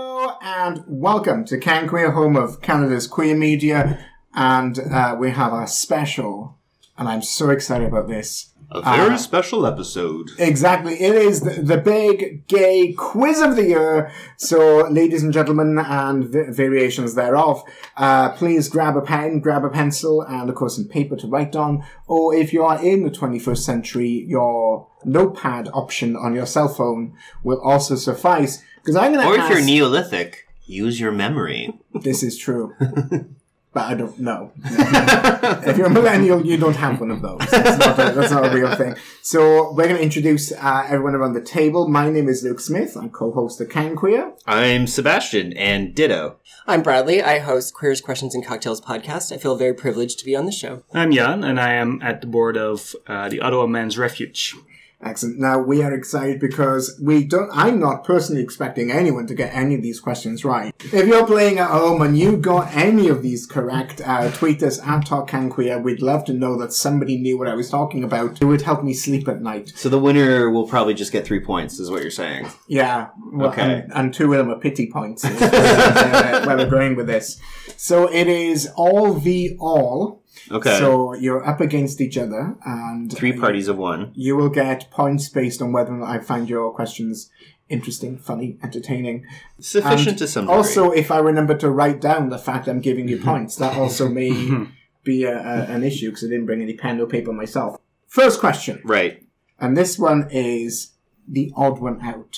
Hello and welcome to Can Queer, home of Canada's queer media, and we have a special, and I'm so excited about this. A very special episode. Exactly. It is the big gay quiz of the year. So, ladies and gentlemen, and variations thereof, please grab a pen, grab a pencil, and of course some paper to write on. Or if you are in the 21st century, your notepad option on your cell phone will also suffice. Because I'm going to Or if you're Neolithic, use your memory. This is true. But I don't know. If you're a millennial, you don't have one of those. That's not a real thing. So we're going to introduce everyone around the table. My name is Luke Smith. I'm co-host of Can Queer. I'm Sebastian, and ditto. I'm Bradley. I host Queers, Questions, and Cocktails podcast. I feel very privileged to be on the show. I'm Jan, and I am at the board of the Ottawa Men's Refuge. Excellent. Now, we are excited because I'm not personally expecting anyone to get any of these questions right. If you're playing at home and you got any of these correct, tweet us at TalkCanQueer. We'd love to know that somebody knew what I was talking about. It would help me sleep at night. So the winner will probably just get 3 points, is what you're saying. Yeah. Well, okay. And 2 of them are pity points. Where we're going with this. So it is all v all. Okay. So you're up against each other, and 3 parties of 1. You will get points based on whether or not I find your questions interesting, funny, entertaining. Sufficient to some degree. Also, if I remember to write down the fact I'm giving you points, that also may be an issue because I didn't bring any pen or paper myself. First question. Right. And this one is the odd one out.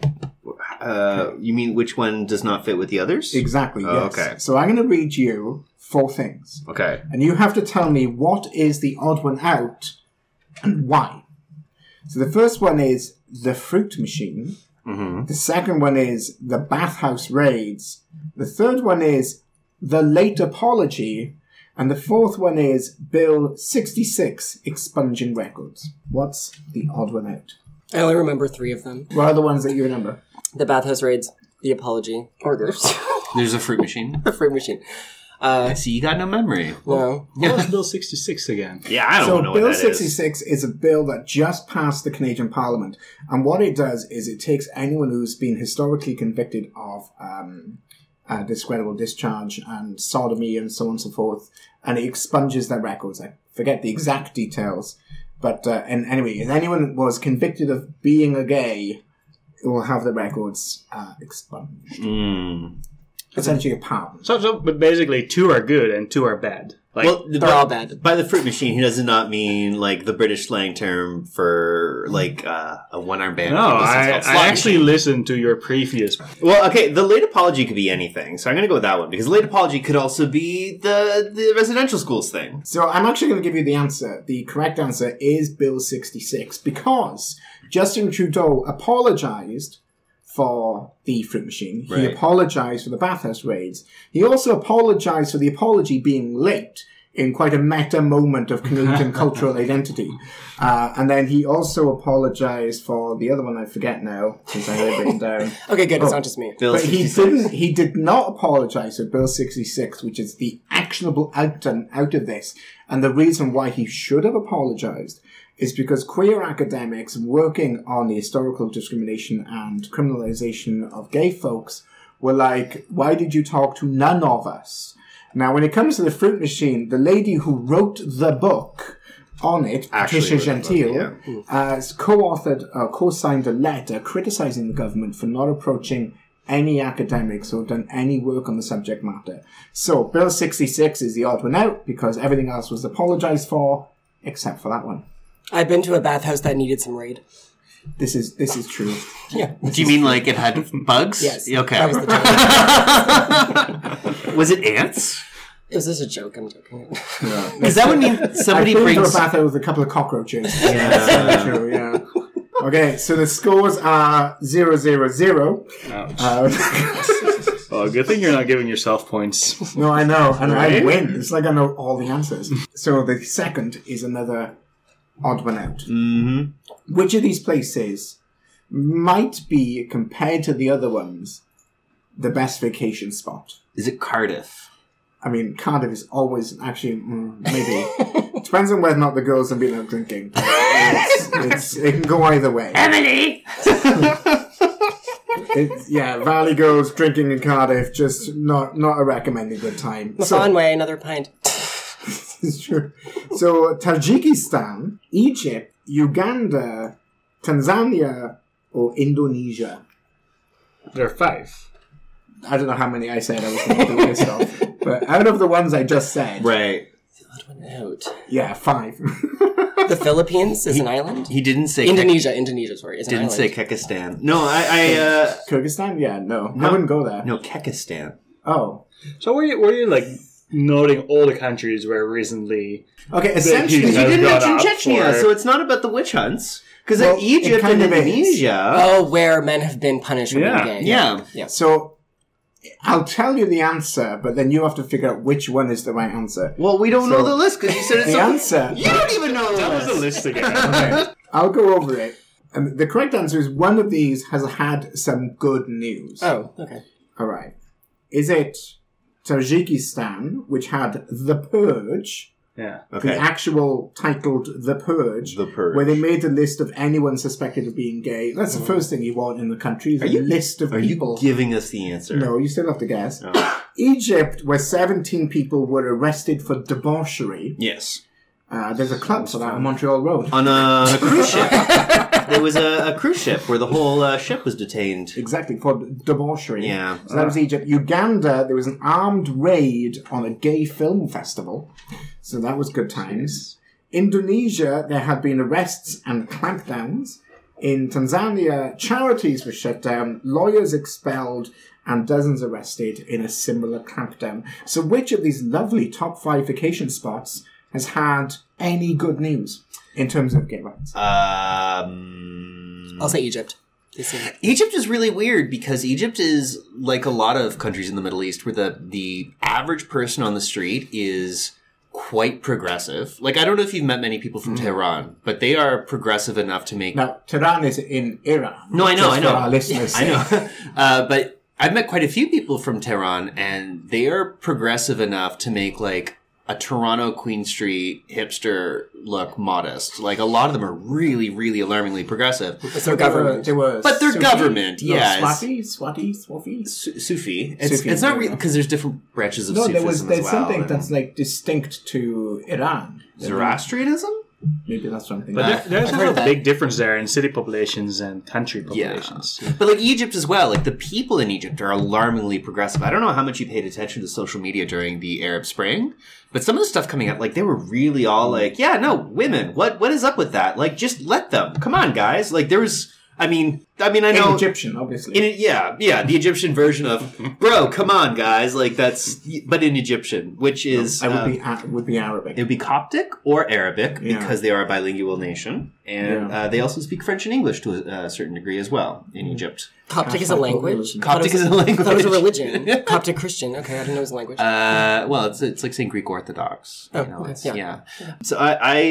You mean which one does not fit with the others? Exactly, yes. Okay. So I'm going to read you 4 things. Okay. And you have to tell me what is the odd one out and why. So the first one is the fruit machine. Mm-hmm. The second one is the bathhouse raids. The third one is the late apology. And the fourth one is Bill 66 expunging records. What's the odd one out? I only remember 3 of them. What are the ones that you remember? The bathhouse raids, the apology, or There's a fruit machine. the fruit machine. I see you got no memory. No. What's Bill 66 again? Yeah, I don't know what Bill that is. 66 is a bill that just passed the Canadian Parliament. And what it does is it takes anyone who's been historically convicted of discreditable discharge and sodomy and so on and so forth, and it expunges their records. I forget the exact details. But and anyway, if anyone was convicted of being a gay, it will have the records expunged. Essentially a pardon. But basically, 2 are good and 2 are bad. They're all bad. By the fruit machine, he does not mean like the British slang term for like a one-armed band. No, I actually listened to your previous. Well, okay, the late apology could be anything, so I'm going to go with that one, because late apology could also be the residential schools thing. So I'm actually going to give you the answer. The correct answer is Bill 66, because Justin Trudeau apologized for the fruit machine. He apologized for the bathhouse raids. He also apologized for the apology being late in quite a meta moment of Canadian cultural identity. And then he also apologized for the other one I forget now, since I had it written down. Okay, good. It's not just me. Bill But 66. he did not apologize for Bill 66, which is the actionable outcome out of this. And the reason why he should have apologized is because queer academics working on the historical discrimination and criminalization of gay folks were like, why did you talk to none of us? Now, when it comes to the fruit machine, the lady who wrote the book on it, Patricia Gentile, co-authored, co-signed a letter criticizing the government for not approaching any academics who have done any work on the subject matter. So, Bill 66 is the odd one out because everything else was apologized for, except for that one. I've been to a bathhouse that needed some raid. This is true. Yeah. Do you mean like it had bugs? Yes. Okay. That was the joke. Was it ants? It was just a joke. I'm joking. Does that would mean somebody I've been to brings... a bathhouse with a couple of cockroaches. Yeah. That's true, yeah. Okay, so the scores are 0-0-0. Oh, good thing you're not giving yourself points. No, I know, and I win. It's like I know all the answers. So the second is another odd one out. Mm-hmm. Which of these places might be, compared to the other ones, the best vacation spot? Is it Cardiff? I mean, Cardiff is always actually maybe depends on whether or not the girls have been out drinking. It can go either way. Emily. Valley Girls drinking in Cardiff, just not a recommended good time. Mafanway, another pint. It's true. So Tajikistan, Egypt, Uganda, Tanzania, or Indonesia. There are 5. I don't know how many I said I was going to list off, but out of the ones I just said, Right. The odd one out. yeah, 5. The Philippines is an island? He didn't say Indonesia, sorry, is an Didn't island. say Kekistan. No, Kyrgyzstan? Yeah, no. I wouldn't go there. no, Kekistan. Oh. So were you like noting all the countries where recently? Okay, essentially, Because You didn't gone mention up Chechnya, for- so it's not about the witch hunts. Because Well, Egypt it kind and of is. Indonesia... Oh, where men have been punished for Yeah. being gay. Yeah. so I'll tell you the answer, but then you have to figure out which one is the right answer. Well, we don't know the list because you said it's The answer. You don't even know That the was the list. list again. Okay, I'll go over it. And the correct answer is one of these has had some good news. Oh, okay. All right. Is it Tajikistan, which had The Purge, Yeah. the Okay. actual titled The Purge, The Purge. where they made a list of anyone suspected of being gay? That's the first thing you want in the country, is a list of Are people. you giving us the answer? No, you still have to guess. Oh. Egypt, where 17 people were arrested for debauchery. Yes. There's a club for that on Montreal Road. On a cruise ship. There was a cruise ship where the whole ship was detained. Exactly, for debauchery. Yeah. So that was Egypt. Uganda, there was an armed raid on a gay film festival. So that was good times. Indonesia, there had been arrests and clampdowns. In Tanzania, charities were shut down, lawyers expelled, and dozens arrested in a similar clampdown. So which of these lovely top 5 vacation spots has had any good news in terms of gay rights? I'll say Egypt. Egypt is really weird because Egypt is like a lot of countries in the Middle East where the average person on the street is quite progressive. Like, I don't know if you've met many people from Tehran, but they are progressive enough to make... Now, Tehran is in Iran. No, I know, Just I know. for our listeners' I know. sake. But I've met quite a few people from Tehran, and they are progressive enough to make, like, a Toronto Queen Street hipster look modest. Like, a lot of them are really, really alarmingly progressive. It's their government. But their government, yes. Swafi? Sufi. It's Sufi, not yeah. really, because there's different branches of No, Sufism there's as well. something and that's like distinct to Iran. Zoroastrianism? Maybe that's something. But there's heard also a that. big difference there in city populations and country populations. But like Egypt as well, like the people in Egypt are alarmingly progressive. I don't know how much you paid attention to social media during the Arab Spring, but some of the stuff coming out, like they were really all like, yeah, no, women, what is up with that? Like, just let them. Come on, guys. Like there was, I mean, I know. In Egyptian, obviously. Yeah, the Egyptian version of, bro, come on, guys. Like that's, but in Egyptian, which is, I would be Arabic. it would be Coptic or Arabic Yeah. because they are a bilingual nation, and Yeah. they also speak French and English to a certain degree as well in Egypt. Coptic is a language? Coptic is a I thought it was a language. religion. Coptic Christian. Okay, I didn't know it was a language. Well, it's like saying Greek Orthodox. Oh, You know, okay, it's- yeah. So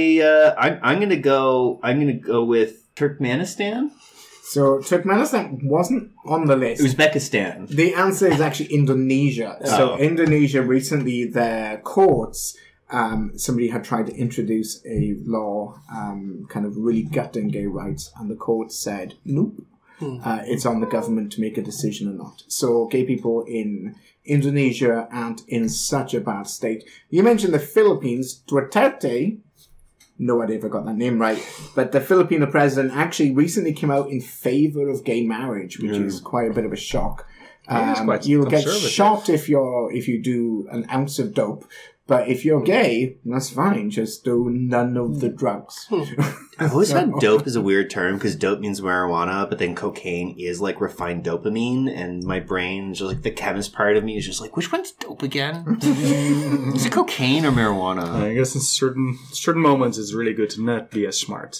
I'm gonna go with Turkmenistan, So Turkmenistan wasn't on the list. Uzbekistan. The answer is actually Indonesia. So Oh. Indonesia recently, their courts, somebody had tried to introduce a law, kind of really gutting gay rights, and the court said, nope. It's on the government to make a decision or not. So gay people in Indonesia aren't in such a bad state. You mentioned the Philippines. Duterte, no idea if I got that name right, but the Filipino president actually recently came out in favor of gay marriage, which is quite a bit of a shock. is quite You'll get conservative. shot if you do an ounce of dope, but if you're gay, that's fine. Just do none of the drugs. I've always found dope is a weird term because dope means marijuana, but then cocaine is like refined dopamine, and my brain, just like the chemist part of me, is just like, which one's dope again? Is it cocaine or marijuana? I guess in certain moments it's really good to not be as smart.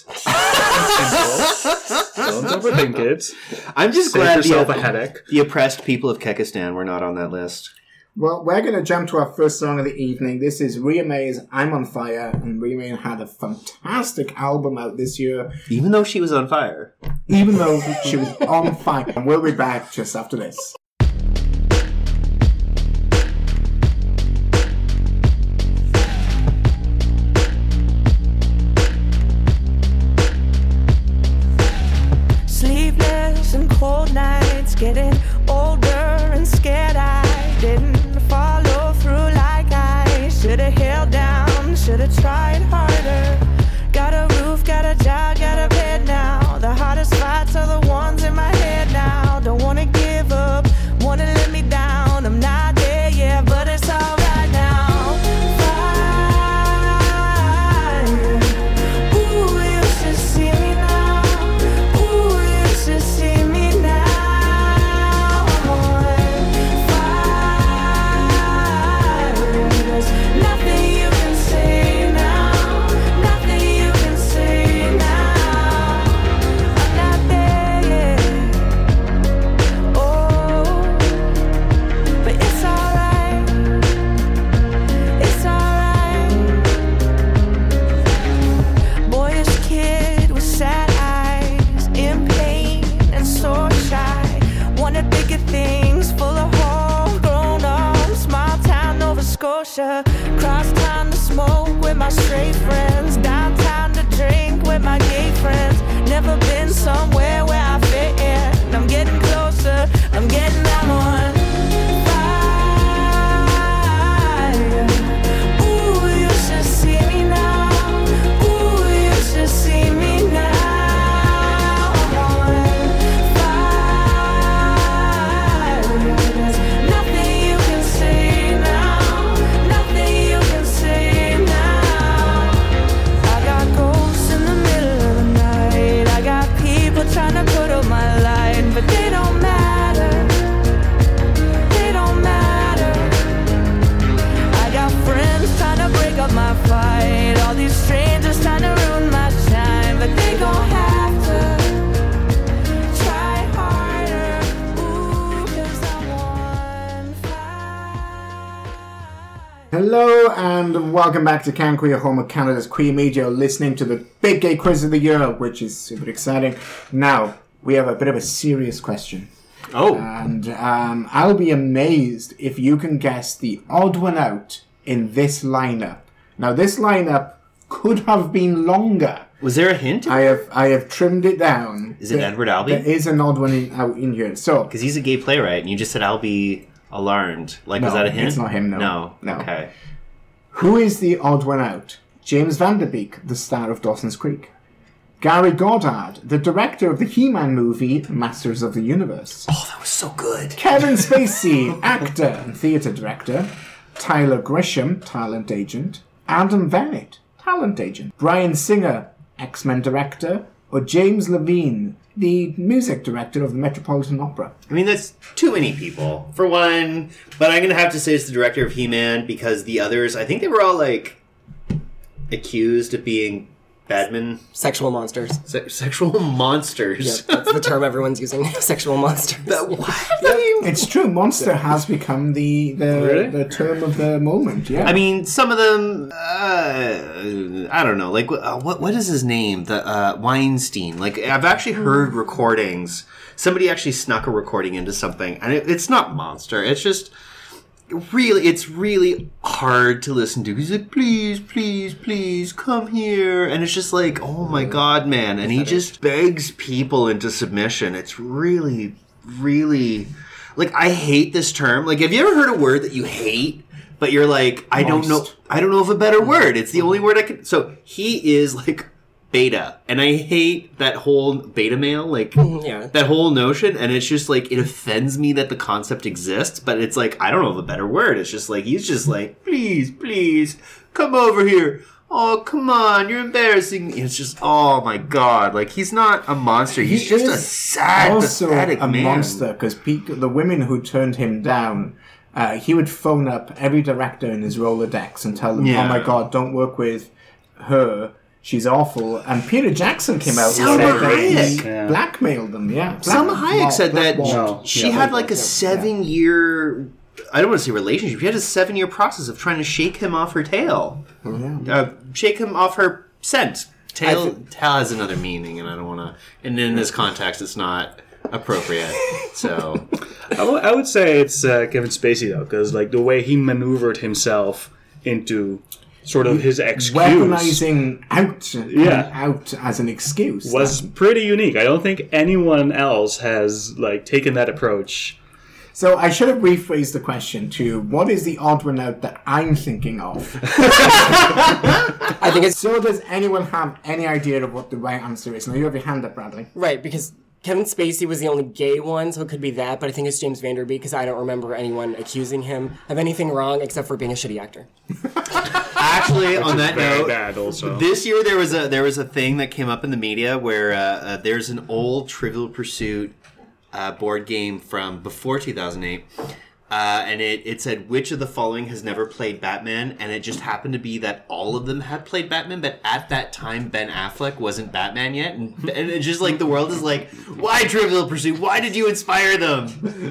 Don't overthink it. I'm just Save glad yourself a headache. the oppressed people of Kekistan were not on that list. Well, we're going to jump to our first song of the evening. This is Ria May's I'm on Fire, and Ria May had a fantastic album out this year, Even though she was on fire. even though she was on fire. And we'll be back just after this. Sleepless and cold nights getting older and scared I didn't follow through like I should've held down, should've tried harder. Got a roof, got a job, got a bed now. The hardest fights are the ones in my head now. Don't wanna give up, wanna let me down. I'm not there yet, but it's alright now. Fire. Ooh, you should see me now. Ooh, you should see me now. I'm on fire. There's nothing you can say now. Nothing you can say now. I'm not there yet. Oh, but it's alright. It's alright. Boyish kid with sad eyes, in pain and so shy. Wanted bigger things, full of hope, grown up, small town Nova Scotia. Cross town to smoke with my straight friends, downtown to drink with my gay friends. Never been somewhere where I fit in. I'm getting closer, I'm getting I'm on fire. Ooh, you should see me now. Ooh, you should see me now. I'm on fire. There's nothing you can say now. Nothing you can say now. I got ghosts in the middle of the night. I got people trying to put up my light, but they don't matter. They don't matter. I got friends trying to break up my fight. All these strangers trying to ruin my shine, but they gon' have to try harder. Ooh, 'cause I'm on fire. Hello and welcome back to Can Queer, home of Canada's queer media. You're listening to the Big Gay Quiz of the Year, which is super exciting. Now, we have a bit of a serious question. Oh. And I'll be amazed if you can guess the odd one out in this lineup. Now, this lineup could have been longer. Was there a hint? I have trimmed it down. Is it Edward Albee? There is an odd one out in here. So, Because he's a gay playwright, and you just said I'll be alarmed. Like, was No, that a hint? it's not him, no. No. No. Okay. who is the odd one out? James Van Der Beek, the star of Dawson's Creek. Gary Goddard, the director of the He-Man movie Masters of the Universe. Oh, that was so good. Kevin Spacey, actor and theatre director. Tyler Grisham, talent agent. Adam Bennett, talent agent. Bryan Singer, X-Men director. Or James Levine, the music director of the Metropolitan Opera. I mean, that's too many people, for one. But I'm going to have to say it's the director of He-Man, because the others, I think they were all, like, accused of being badmen. Sexual monsters. Sexual monsters. Yeah, that's the term everyone's using. Sexual monsters. It's true. Monster has become the term of the moment. Yeah. I mean, some of them, I don't know. Like, what is his name? The Weinstein. Like, I've actually heard recordings. Somebody actually snuck a recording into something, and it's not Monster. It's just it's really hard to listen to. He's like, please, please, please, come here. And it's just like, oh my God, man. And he just begs people into submission. It's really, really, like, I hate this term. Like, have you ever heard a word that you hate, but you're like, I don't know of a better word. It's the only word I can. So he is like beta, and I hate that whole beta male, like that whole notion, and it's just like, it offends me that the concept exists, but it's like, I don't know of a better word. It's just like, he's just like, please, please, come over here. Oh, come on, you're embarrassing me. It's just, oh my God, like, he's not a monster. He's just a sad, also pathetic a man. monster, because the women who turned him down, he would phone up every director in his Rolodex and tell them, oh my God, don't work with her. She's awful. And Peter Jackson came out and said that he blackmailed them. Yeah, Salma Hayek said that she had like a 7-year, I don't want to say relationship, she had a 7-year process of trying to shake him off her tail. Shake him off her scent. Tail has another meaning, and I don't want to, and in this context it's not appropriate. So I would say it's Kevin Spacey, though, because like the way he maneuvered himself into sort of his excuse weaponizing out as an excuse was pretty unique. I don't think anyone else has taken that approach. So I should have rephrased the question to, what is the odd one out that I'm thinking of? I think it's So does anyone have any idea of what the right answer is? Now you have your hand up, Bradley. right, because Kevin Spacey was the only gay one, so it could be that, but I think it's James Van Der Beek, because I don't remember anyone accusing him of anything wrong except for being a shitty actor. Actually, on that Very note, bad also. this year there was a thing that came up in the media where there's an old Trivial Pursuit board game from before 2008, and it said, which of the following has never played Batman, and it just happened to be that all of them had played Batman, but at that time Ben Affleck wasn't Batman yet, and it's just the world is why Trivial Pursuit? Why did you inspire them?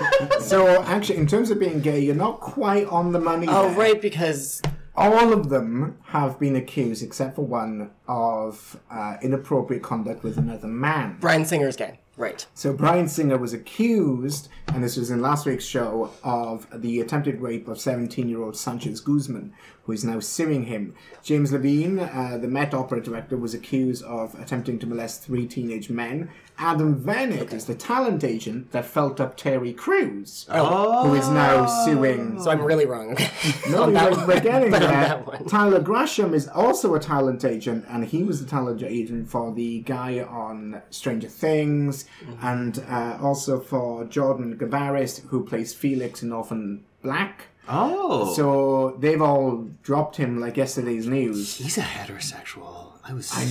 So actually, in terms of being gay, you're not quite on the money Oh, there. right, because All of them have been accused, except for one, of inappropriate conduct with another man. Bryan Singer's gay. Right. So Bryan Singer was accused, and this was in last week's show, of the attempted rape of 17-year-old Sanchez Guzman, who is now suing him. James Levine, the Met Opera director, was accused of attempting to molest 3 teenage men. Adam Vennick is the talent agent that felt up Terry Crews, who is now suing... So I'm really wrong. Okay. No, On that we're getting but on there. that one. Tyler Grasham is also a talent agent, and he was the talent agent for the guy on Stranger Things, and also for Jordan Gavaris, who plays Felix in Orphan Black. Oh. So they've all dropped him like yesterday's news. He's a heterosexual. I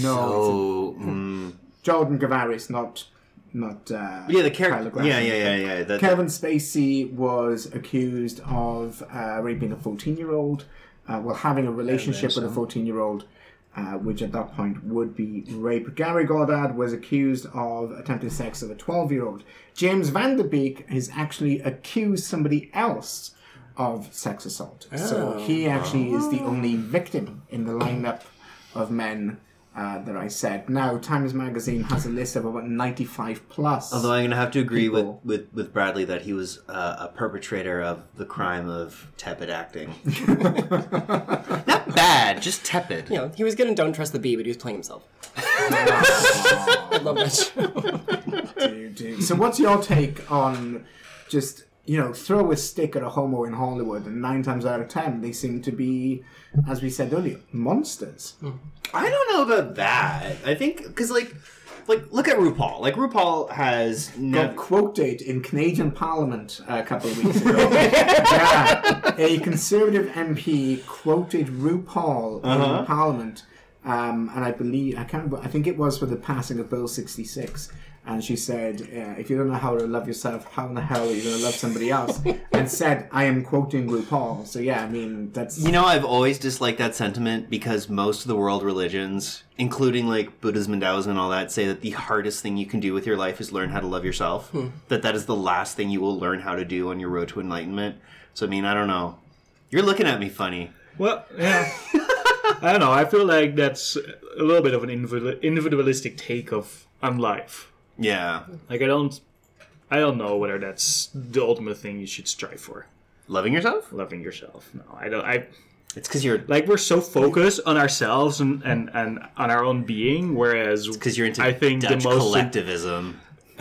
know, So, Jordan Gavaris, not yeah, the Tyler character. Grasham. Yeah. Kevin Spacey was accused of raping a 14-year-old, having a relationship with a 14-year-old, which at that point would be rape. Gary Goddard was accused of attempted sex of a 12-year-old. James Van Der Beek has actually accused somebody else of sex assault. So he actually is the only victim in the lineup of men that I said. Now, Times Magazine has a list of about 95 plus. Although I'm going to have to agree people. with Bradley that he was a perpetrator of the crime of tepid acting. Not bad, just tepid. You know, he was good in Don't Trust the Bee, but he was playing himself. I love that show. So what's your take on just, throw a stick at a homo in Hollywood, and 9 times out of 10 they seem to be, as we said earlier, monsters. I don't know about that. I think, because, like, look at RuPaul. Like, RuPaul has... Got quoted in Canadian Parliament a couple of weeks ago. Yeah, a Conservative MP quoted RuPaul in Parliament, and I think it was for the passing of Bill 66. And she said, if you don't know how to love yourself, how in the hell are you going to love somebody else? And said, I am quoting RuPaul. So yeah, I mean, that's... I've always disliked that sentiment because most of the world religions, including like Buddhism and Taoism and all that, say that the hardest thing you can do with your life is learn how to love yourself. That is the last thing you will learn how to do on your road to enlightenment. So, I mean, I don't know. You're looking at me funny. Well, yeah. I don't know. I feel like that's a little bit of an individualistic take on life. Yeah. Like, I don't know whether that's the ultimate thing you should strive for. Loving yourself? Loving yourself. No, It's because you're... like, we're so focused on ourselves and on our own being, whereas... Because you're into I think Dutch the most collectivism.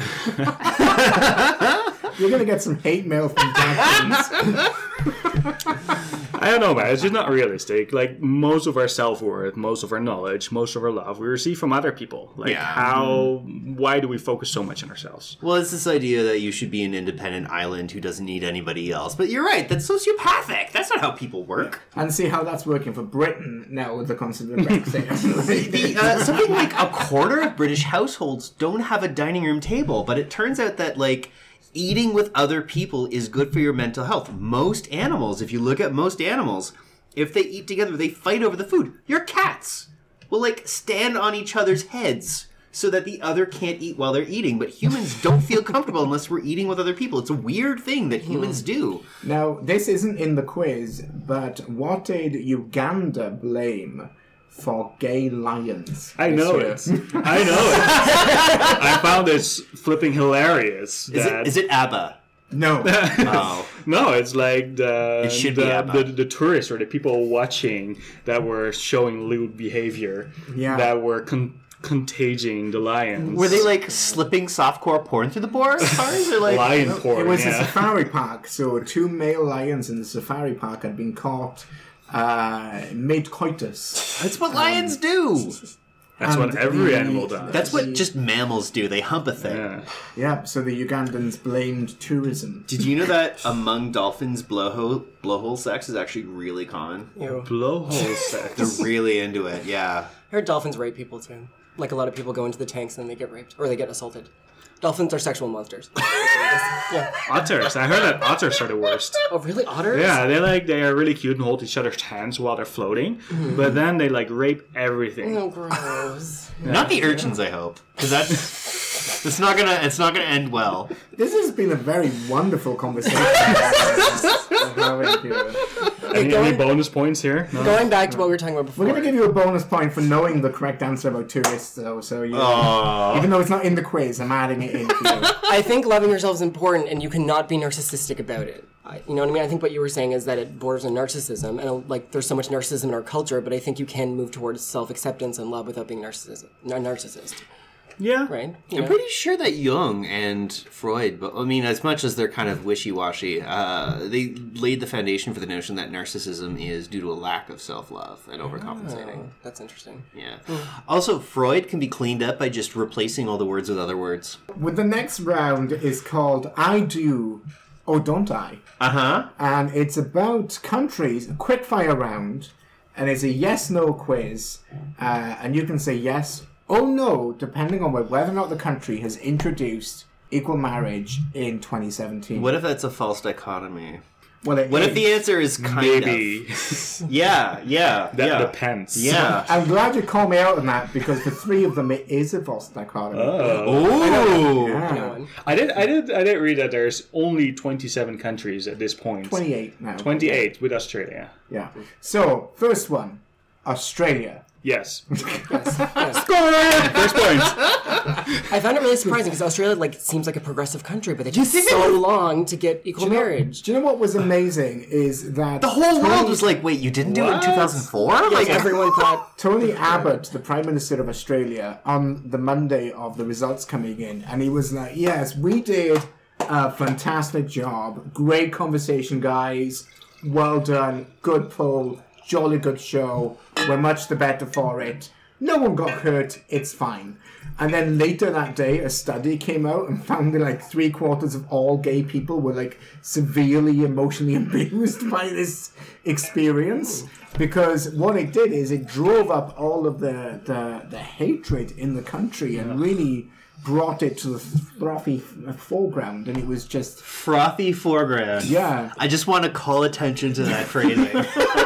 You're going to get some hate mail from Dutchies. I don't know, man. It's just not realistic. Like, most of our self-worth, most of our knowledge, most of our love, we receive from other people. Like, why do we focus so much on ourselves? Well, it's this idea that you should be an independent island who doesn't need anybody else. But you're right, that's sociopathic. That's not how people work. And see how that's working for Britain now with the concept of Brexit. Something like a quarter of British households don't have a dining room table, but it turns out that, like, eating with other people is good for your mental health. Most animals, if you look at most animals, if they eat together, they fight over the food. Your cats will, like, stand on each other's heads so that the other can't eat while they're eating. But humans don't feel comfortable unless we're eating with other people. It's a weird thing that humans do. Now, this isn't in the quiz, but what did Uganda blame for gay lions? I know it. I know it. I found this flipping hilarious. Is it ABBA? No. Oh. No, it's like It should be ABBA. the tourists or the people watching that were showing lewd behavior, Yeah. that were contaging the lions. Were they like slipping softcore porn through the bars? Or like lion porn? It was a yeah. safari park, so 2 male lions in the safari park had been caught mid-coitus. That's what lions do. That's what and every the- animal does. That's what just mammals do. They hump a thing. yeah. Yeah, so the Ugandans blamed tourism. Did you know that among dolphins, blowhole sex is actually really common? Ew. Blowhole sex. They're really into it. Yeah. I heard dolphins rape people too. Like a lot of people go into the tanks and they get raped or they get assaulted. Dolphins are sexual monsters. Yeah. Otters. I heard that otters are the worst. Oh, really? Otters? Yeah, they are really cute and hold each other's hands while they're floating, but then they like rape everything. Oh, gross. Not the urchins, I hope, because it's not gonna end well. This has been a very wonderful conversation. of having you. Any bonus points here? No? Going back to what we were talking about before. We're going to give you a bonus point for knowing the correct answer about tourists, though. So you, Aww. even though it's not in the quiz, I'm adding it in for you. I think loving yourself is important, and you cannot be narcissistic about it. You know what I mean? I think what you were saying is that it borders on narcissism, and like there's so much narcissism in our culture, but I think you can move towards self-acceptance and love without being a narcissist, Yeah. right? You I'm know? pretty sure that Jung and Freud, but I mean, as much as they're kind of wishy-washy, they laid the foundation for the notion that narcissism is due to a lack of self-love and overcompensating. Oh, that's interesting. Yeah. Also, Freud can be cleaned up by just replacing all the words with other words. With the next round is called I Do or Don't I? Uh-huh. And it's about countries, a quick-fire round, and it's a yes-no quiz, and you can say yes or no, depending on whether or not the country has introduced equal marriage in 2017. What if that's a false dichotomy? Well, it What if is. the answer is kind Maybe. of? Yeah. That depends. Yeah. I'm glad you called me out on that because for 3 of them it is a false dichotomy. Ooh. Yeah. No one. I did read that there's only 27 countries at this point. 28 now. 28 with Australia. Yeah. So, first one, Australia. Yes. Yes. First point. I found it really surprising because Australia seems like a progressive country, but they took so long to get equal marriage. Do you know what was amazing is that The whole world was like, wait, you didn't do it in What? 2004? Like everyone thought, Tony Abbott, the Prime Minister of Australia, on the Monday of the results coming in, and he was like, yes, we did a fantastic job. Great conversation, guys. Well done. Good poll. Jolly good show. We're much the better for it. No one got hurt. It's fine. And then later that day, a study came out and found that like 3/4 of all gay people were like severely emotionally abused by this experience. Because what it did is it drove up all of the hatred in the country and really brought it to the frothy foreground. And it was just, Frothy foreground. yeah. I just want to call attention to that phrasing.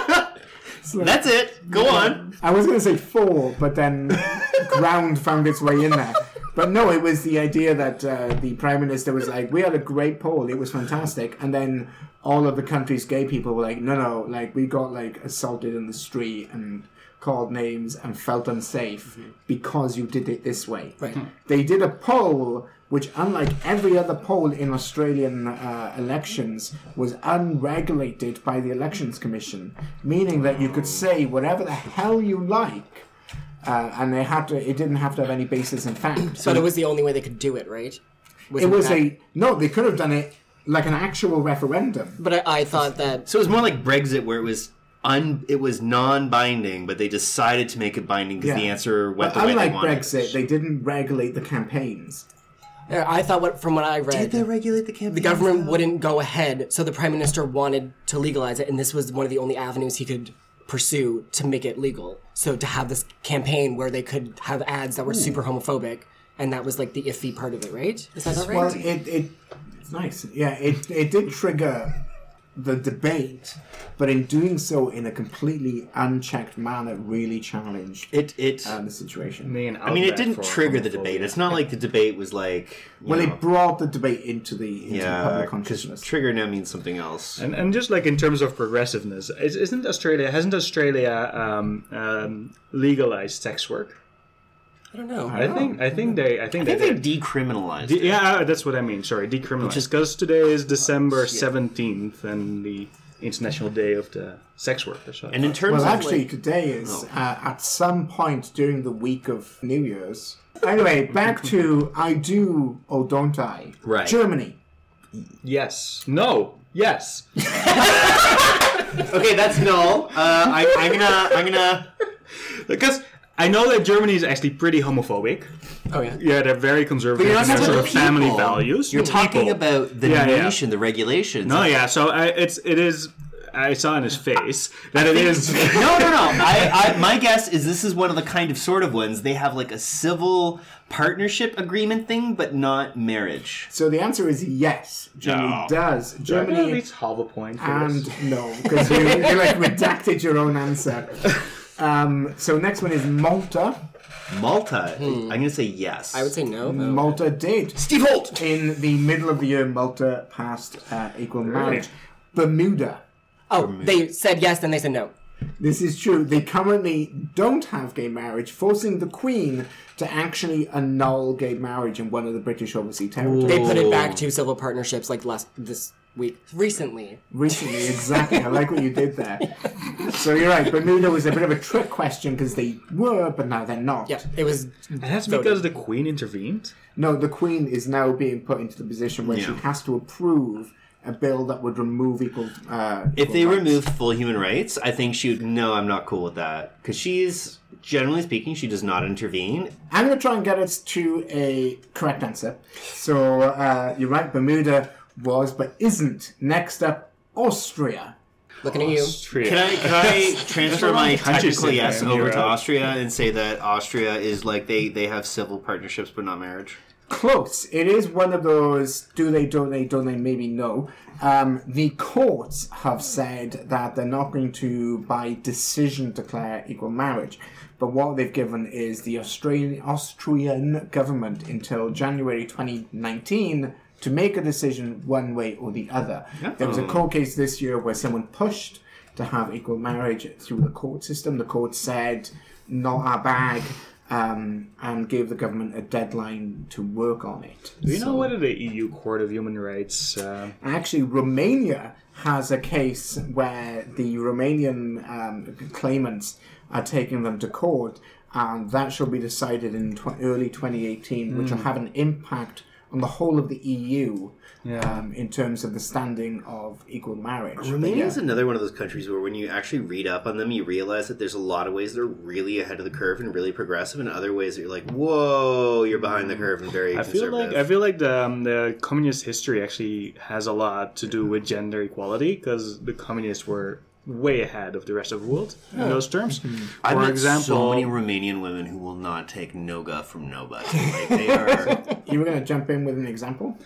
That's it. Go on. I was going to say 4, but then ground found its way in there. But no, it was the idea that the Prime Minister was like, we had a great poll, it was fantastic. And then all of the country's gay people were like, no, like we got like assaulted in the street and called names and felt unsafe because you did it this way. Right. They did a poll which, unlike every other poll in Australian elections, was unregulated by the Elections Commission, meaning that you could say whatever the hell you like, and it didn't have to have any basis in fact. but it was the only way they could do it, right? It was they could have done it like an actual referendum. But I thought that So it was more like Brexit, where it was non-binding, but they decided to make it binding because the answer went But the way they unlike wanted. Brexit, they didn't regulate the campaigns. from what I read, Did they regulate the campaign? the government wouldn't go ahead, so the Prime Minister wanted to legalize it, and this was one of the only avenues he could pursue to make it legal. So to have this campaign where they could have ads that were super homophobic, and that was like the iffy part of it, right? Is that not right? Well, it's nice. Yeah, it did trigger the debate, but in doing so in a completely unchecked manner, really challenged It the situation. I mean, it didn't trigger the debate. It's not like the debate was like, Well, it brought the debate into the public because consciousness. trigger now means something else. And just like in terms of progressiveness, hasn't Australia legalized sex work? I don't know. I think they I think they decriminalized it. Yeah, that's what I mean. Sorry, decriminalized. Because today is December 17th and the International Day of the Sex Worker. So And in terms Well, of actually, like, today is at some point during the week of New Year's. Anyway, back to I do or don't I? Right. Germany. yes, no, yes. okay, that's no. I'm gonna. Because I know that Germany is actually pretty homophobic. Oh yeah. Yeah, they're very conservative you're in not their talking sort of about family people. values. You're The talking people. about the Yeah, yeah. nation, the regulations. No, yeah. So it is. I saw in his face that it is. No. My guess is this is one of the kind of sort of ones. They have like a civil partnership agreement thing, but not marriage. So the answer is yes. Germany No. does. Germany Germany needs half a point for this. and no, because you like redacted your own answer. So next one is Malta. Malta. I'm gonna say yes. I would say no. Malta did. Steve Holt. In the middle of the year, Malta passed equal marriage. Bermuda. Oh, they said yes, then they said no. This is true. They currently don't have gay marriage, forcing the Queen to actually annul gay marriage in one of the British overseas territories. They put it back to civil partnerships like this week. Recently. Recently, exactly. I like what you did there. So you're right. Bermuda was a bit of a trick question because they were, but now they're not. Yeah, it was. And that's because the Queen intervened. No, the Queen is now being put into the position where she has to approve a bill that would remove equal. If they rights. removed full human rights, I think she would. No, I'm not cool with that because she's generally speaking, she does not intervene. I'm going to try and get us to a correct answer. So you're right. Bermuda was, but isn't. Next up, Austria. Looking at you. Austria. Can I transfer my countries technical in yes there, over you're to right. Austria and say that Austria is like they have civil partnerships but not marriage? Close. It is one of those do they, don't they, maybe no. The courts have said that they're not going to, by decision, declare equal marriage. But what they've given is the Austrian government until January 2019 to make a decision one way or the other. There was a court case this year where someone pushed to have equal marriage through the court system. The court said, not our bag. And gave the government a deadline to work on it. Do you know whether the EU Court of Human Rights... Actually, Romania has a case where the Romanian claimants are taking them to court, and that shall be decided in early 2018, which will have an impact on the whole of the EU in terms of the standing of equal marriage. Romania is another one of those countries where when you actually read up on them, you realize that there's a lot of ways they're really ahead of the curve and really progressive, and other ways that you're like, whoa, you're behind the curve and very conservative. I feel like the communist history actually has a lot to do with gender equality, because the communists were way ahead of the rest of the world in those terms. I've For met example, so many Romanian women who will not take noga from nobody. Like they are. You were going to jump in with an example?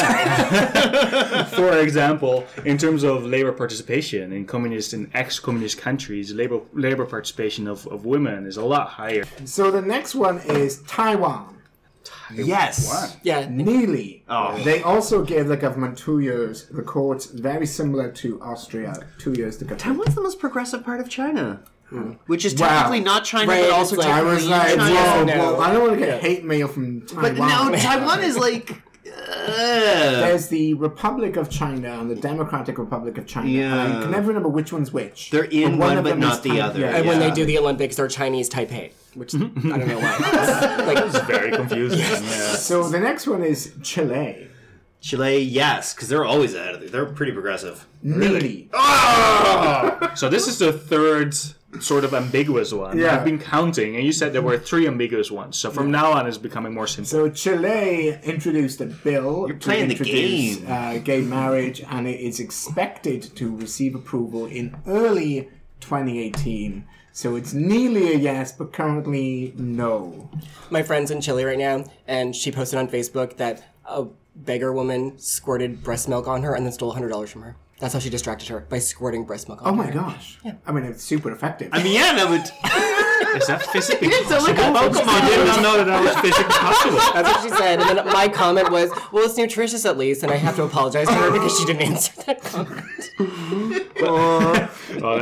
for example, in terms of labor participation in communist and ex-communist countries, labor participation of women is a lot higher. So the next one is Taiwan. Yes. Yeah. Nearly. Oh. They also gave the government 2 years. The courts, very similar to Austria, 2 years to go. Taiwan's the most progressive part of China. Which is Wow. technically not China, Right, but also it's like- I technically was like, China. whoa, no. well, I don't want to get hate mail from Taiwan. But no, Taiwan is like... There's the Republic of China and the Democratic Republic of China. Yeah. And I can never remember which one's which. They're in one, of but them not is the other. Yeah, And when Yeah. they do the Olympics, they're Chinese Taipei, which I don't know why. It's very confusing. Yeah. So the next one is Chile. Chile, yes, because they're always ahead of it. They're pretty progressive. Nearly. So this is the third sort of ambiguous one. Yeah. I've been counting, and you said there were 3 ambiguous ones. So from now on, it's becoming more simple. So Chile introduced a bill You're playing the to introduce game. gay marriage, and it is expected to receive approval in early 2018. So it's nearly a yes, but currently no. My friend's in Chile right now, and she posted on Facebook that a beggar woman squirted breast milk on her and then stole $100 from her. That's how she distracted her, by squirting breast milk on Oh her. my gosh. I mean, it's super effective. I mean, yeah, that would... Is that physically It's like a possible? Pokemon. I did not know that was physically possible. That's what she said, and then my comment was, well, it's nutritious at least, and I have to apologize to her because she didn't answer that comment. Oh,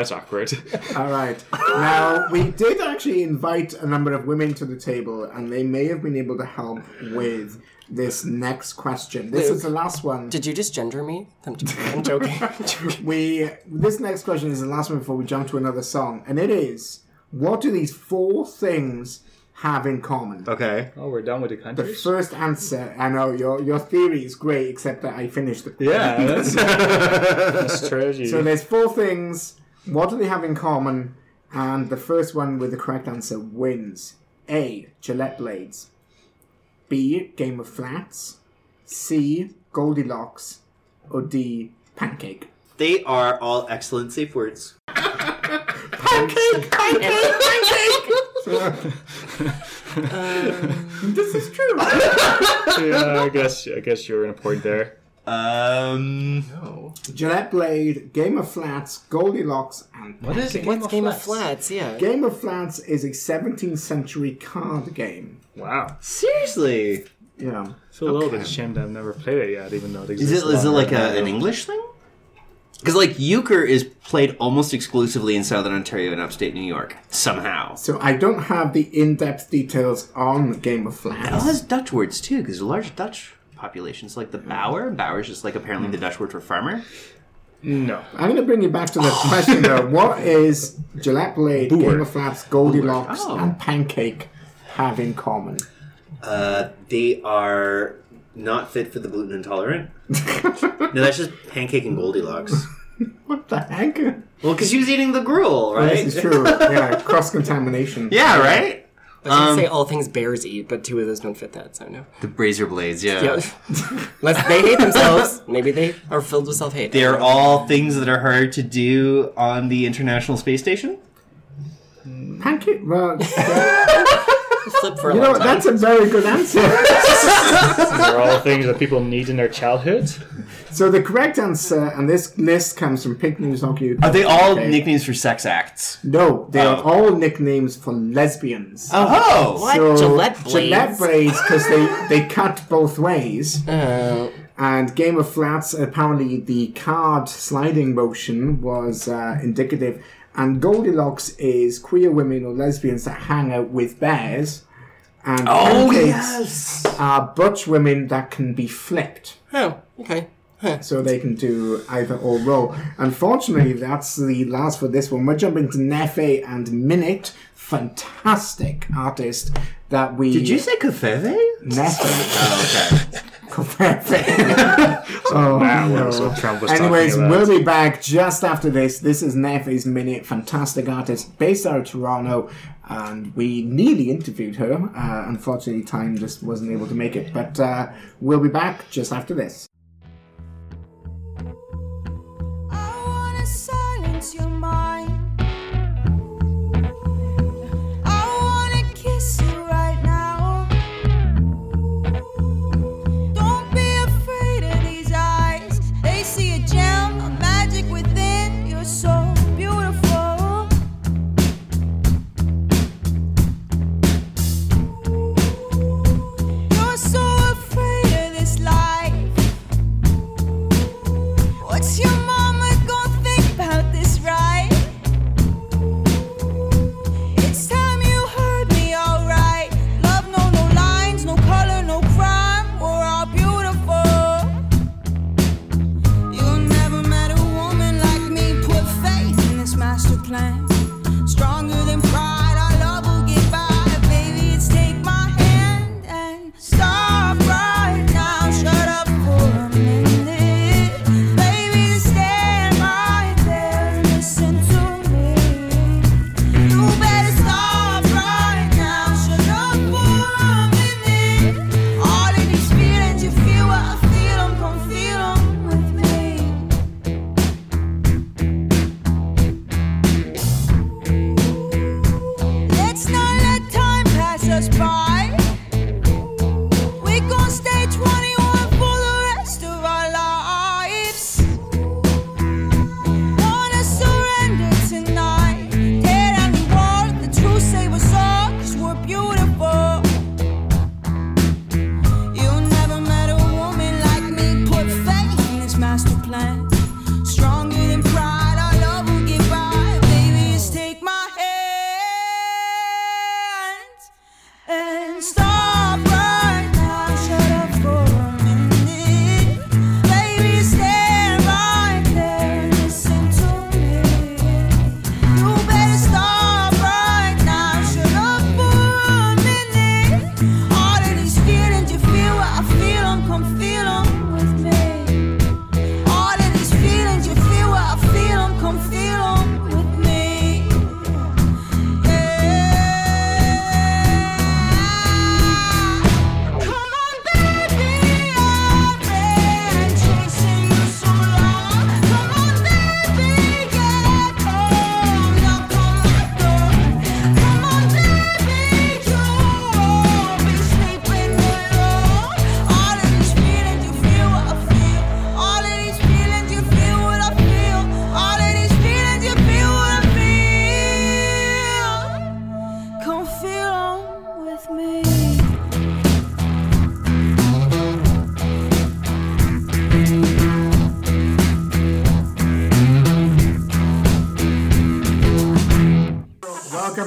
less awkward. All right. Now, we did actually invite a number of women to the table, and they may have been able to help with this next question. This is the last one. Did you just gender me? I'm joking. This next question is the last one before we jump to another song, and it is: what do these 4 things have in common? Okay. Oh, we're done with the The countries? first answer, I know your theory is great, except that I finished it. Yeah, that's strategy. So there's 4 things. What do they have in common? And the first one with the correct answer wins. A. Gillette blades. B. Game of flats. C. Goldilocks. Or D. Pancake. They are all excellent safe words. Pancake! Pancake! Pancake! This is true. Yeah, I guess you're in a point there. Gillette blade, Game of flats, Goldilocks, and What is it? What's Game of Flats? Yeah. Game of Flats is a 17th century card game. Wow. Seriously? Yeah. I feel a little bit ashamed I've never played it yet, even though it Is exists. it like longer than an English thing? Because like euchre is played almost exclusively in Southern Ontario and upstate New York somehow. So I don't have the in-depth details on Game of It all Flats. has Dutch words too, because large Dutch populations like the Boer. Boer is just like apparently the Dutch word for farmer. No. I'm going to bring you back to the question though. What is Gillette blade, Game of Flats, Goldilocks, Oh. and Pancake have in common? They are not fit for the gluten intolerant. No, that's just Pancake and Goldilocks. What the heck? Well, because she was eating the gruel, right? This is true. Yeah, cross-contamination. Yeah, right? I was gonna say all things bears eat, but 2 of those don't fit that, so no. The razor blades, yeah. Yeah. Unless they hate themselves, maybe they are filled with self-hate. They're all things that are hard to do on the International Space Station. Pancake? Well, flip for a you long know, time. that's a very good answer. They're all things that people need in their childhood. So the correct answer, and this list comes from PicNews.uk. Are they all Okay. nicknames for sex acts? No, they are Oh. all nicknames for lesbians. Oh! What? So, Gillette blades? Gillette blades, because they cut both ways. Oh. And Game of Flats, apparently the card sliding motion was indicative. And Goldilocks is queer women or lesbians that hang out with bears. And Pancakes are butch women that can be flipped. Oh, okay. Huh. So they can do either or role. Unfortunately, that's the last for this one. We're jumping to Nefe and Minute, fantastic artist that we... Did you say Kofeve? Nefe. Oh, okay. Oh, Wow, no. that's what Trump was Anyways, talking about. we'll be back just after this. This is Nefe's Minute, fantastic artist based out of Toronto, and we nearly interviewed her. Unfortunately, time just wasn't able to make it, but we'll be back just after this. I wanna silence your mind. I wanna kiss you right now. Don't be afraid of these eyes. They see a gem, a magic within. You're so beautiful. You're so afraid of this life.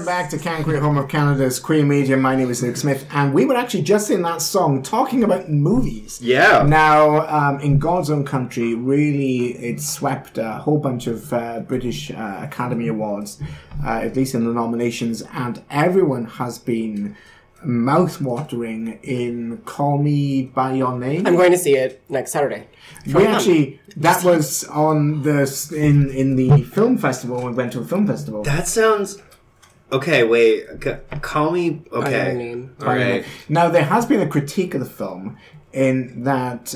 back to Can Queer, home of Canada's queer media. My name is Luke Smith, and we were actually just in that song talking about movies. Yeah. Now, in God's Own Country, really, it swept a whole bunch of British Academy Awards, at least in the nominations, and everyone has been mouth-watering in Call Me By Your Name. I'm going to see it next Saturday. That was on in the film festival. We went to a film festival. That sounds... Okay, wait. Call me... By Your Okay. Name. All right. Now, there has been a critique of the film in that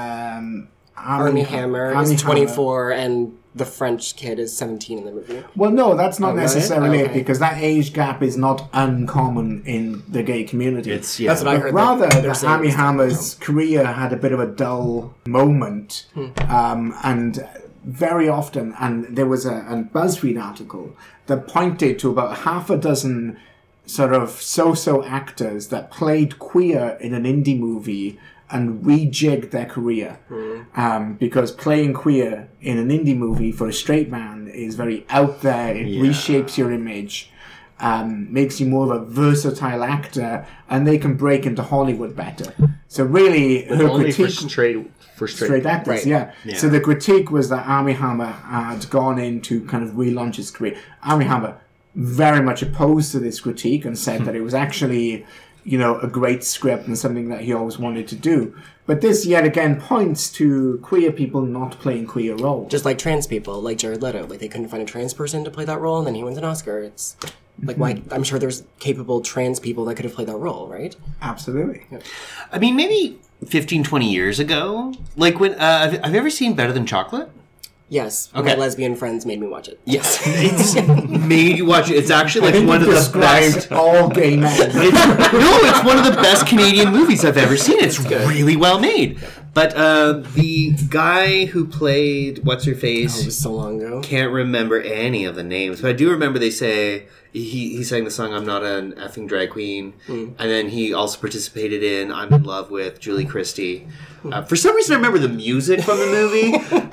Armie Hammer Armie is Hammer- 24 and the French kid is 17 in the movie. Well, no, that's not really? necessarily it, Okay. because that age gap is not uncommon in the gay community. It's, yeah. That's what I But heard. rather, they're that saying Armie it's Hammer's career had a bit of a dull moment, and very often, and there was a BuzzFeed article that pointed to about half a dozen sort of so-so actors that played queer in an indie movie and rejigged their career. Because playing queer in an indie movie for a straight man is very out there, it reshapes your image, makes you more of a versatile actor, and they can break into Hollywood better. So really, her Only for critique... straight actors, Right. yeah. So the critique was that Armie Hammer had gone in to kind of relaunch his career. Armie Hammer very much opposed to this critique and said that it was actually, a great script and something that he always wanted to do. But this yet again points to queer people not playing queer roles. Just like trans people, like Jared Leto. Like, they couldn't find a trans person to play that role, and then he wins an Oscar. It's like, why? I'm sure there's capable trans people that could have played that role, right? Absolutely. I mean, maybe 15, 20 years ago. Like when... have you ever seen Better Than Chocolate? Yes. Okay. My lesbian friends made me watch it. Yes. It's made you watch it. It's actually like one of the Described best... all gay men. It's one of the best Canadian movies I've ever seen. It's really well made. But the guy who played What's-Her-Face... It was so long ago. Can't remember any of the names, but I do remember they say he sang the song "I'm Not an Effing Drag Queen," and then he also participated in "I'm in Love with Julie Christie." For some reason, I remember the music from the movie,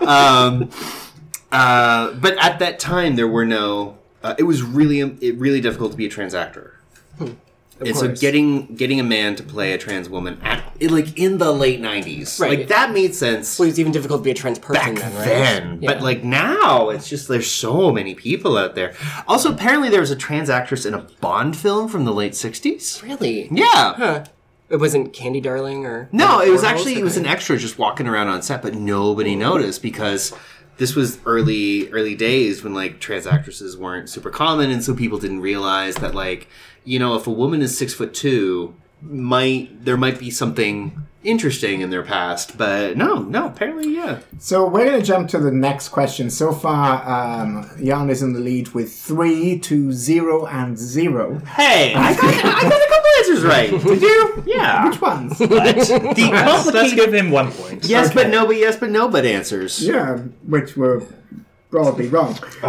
but at that time there were no. It was really difficult to be a trans actor. And so course. getting a man to play a trans woman in the late 90s, Right. like that made sense. Well, it's even difficult to be a trans person Back then, right? then, Yeah. but like now, it's just there's so many people out there. Also, apparently, there was a trans actress in a Bond film from the late '60s. Really? Yeah, Huh. It wasn't Candy Darling or... no, it was Warhols? actually it was an Okay. extra just walking around on set, but nobody noticed because this was early days when like trans actresses weren't super common, and so people didn't realize that like if a woman is 6'2", there might be something interesting in their past, but no, apparently, yeah. So we're going to jump to the next question. So far, Jan is in the lead with 3 to 0 and 0. Hey, I got a couple answers right. Did you? Yeah. Which ones? The Let's complicated give him 1 point. yes, Okay. but no, but answers. Yeah, which were broadly wrong. So,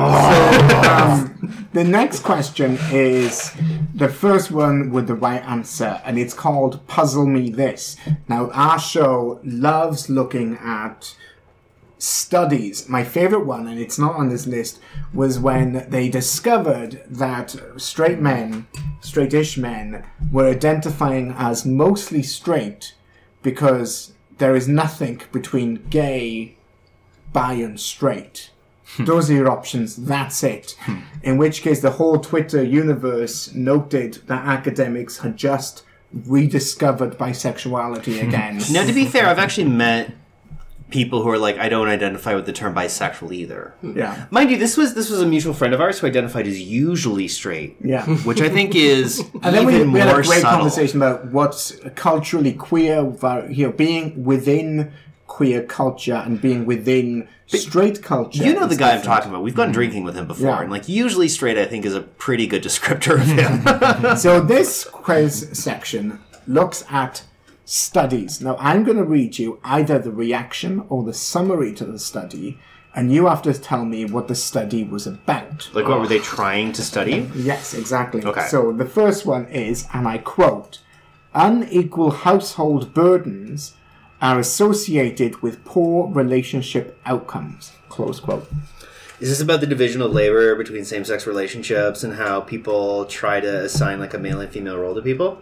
the next question is the first one with the right answer, and it's called Puzzle Me This. Now, our show loves looking at studies. My favorite one, and it's not on this list, was when they discovered that straightish men, were identifying as mostly straight because there is nothing between gay, bi, and straight. Those are your options. That's it. In which case, the whole Twitter universe noted that academics had just rediscovered bisexuality again. Now, to be fair, I've actually met people who are like, I don't identify with the term bisexual either. Yeah. Mind you, this was a mutual friend of ours who identified as usually straight. Yeah. Which I think is And then even we had more a great subtle. conversation about what's culturally queer, being within queer culture and being within straight culture. You know the is guy I'm different. talking about. We've gone drinking with him before, Yeah. and like usually straight, I think is a pretty good descriptor of him. So this quiz section looks at studies. Now I'm going to read you either the reaction or the summary to the study, and you have to tell me what the study was about. Like, what were they trying to study? Yes, exactly. Okay. So the first one is, and I quote, unequal household burdens are associated with poor relationship outcomes. Close quote. Is this about the division of labor between same-sex relationships and how people try to assign like a male and female role to people?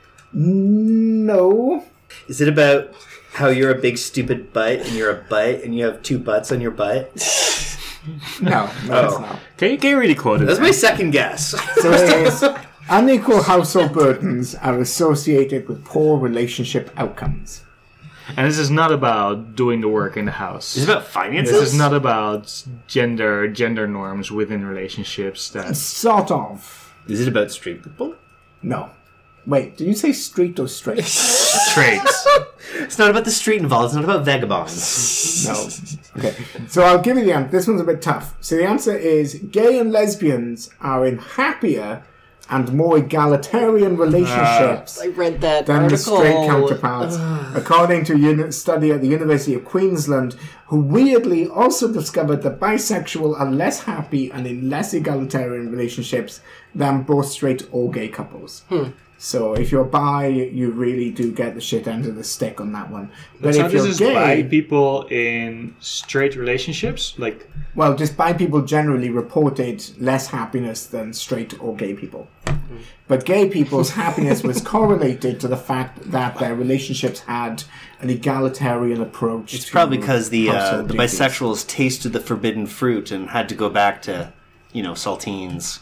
No. Is it about how you're a big stupid butt and you're a butt and you have two butts on your butt? No, it's not. Can you really quote it? That's my second guess. So it is, unequal household burdens are associated with poor relationship outcomes. And this is not about doing the work in the house. Is it about finances? This is not about gender norms within relationships. That Sort of. Is it about straight people? No. Wait, did you say street or straight? traits. It's not about the street involved. It's not about vagabonds. No. Okay. So I'll give you the answer. This one's a bit tough. So the answer is gay and lesbians are in happier and more egalitarian relationships I read that than the article. straight counterparts, according to a study at the University of Queensland, who weirdly also discovered that bisexual are less happy and in less egalitarian relationships than both straight or gay couples. So if you're bi, you really do get the shit end of the stick on that one. But So if this you're is by gay, people in straight relationships, like well, just bi people generally reported less happiness than straight or gay people. But gay people's happiness was correlated to the fact that their relationships had an egalitarian approach. It's probably because the household duties. bisexuals tasted the forbidden fruit and had to go back to, saltines.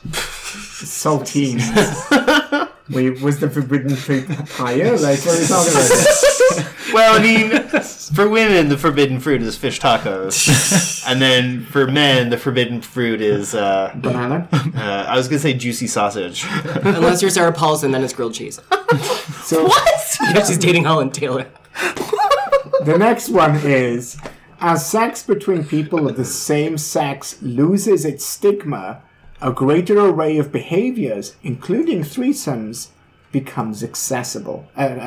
Saltines. Wait, was the forbidden fruit higher? Like, what are we talking about? Well, I mean, for women, the forbidden fruit is fish tacos. And then for men, the forbidden fruit is, Banana? I was going to say juicy sausage. Unless you're Sarah Paulson, then it's grilled cheese. So, Yeah, she's dating Holland Taylor. the next one is, as sex between people of the same sex loses its stigma, a greater array of behaviors, including threesomes, becomes acceptable.